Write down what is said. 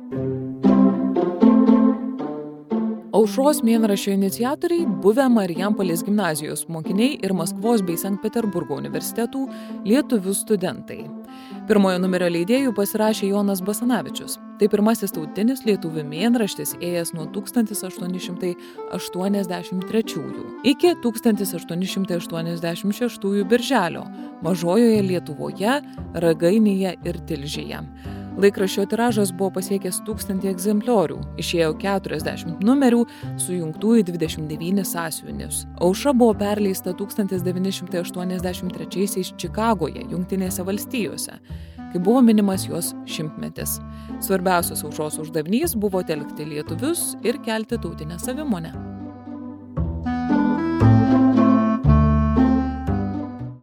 Aušros mėnraščio iniciatoriai buvę Marijampolės gimnazijos mokiniai ir Maskvos bei Sankt Peterburgo universitetų lietuvių studentai. Pirmojo numerio leidėjų pasirašė Jonas Basanavičius. Tai pirmasis tautinis lietuvių mėnraštis ėjęs nuo 1883 iki 1886 birželio Mažojoje Lietuvoje, Ragainėje ir Tilžėje. Laikraščio tiražas buvo pasiekęs 1000 egzempliorių, išėjo 40 numerių, sujungtų į 29 sąsiuvinius. Aušra buvo perleista 1983 Čikagoje, Jungtinėse valstijose, kai buvo minimas jos 100-metis. Svarbiausias Aušros uždavinys buvo telkti lietuvius ir kelti tautinę savimonę.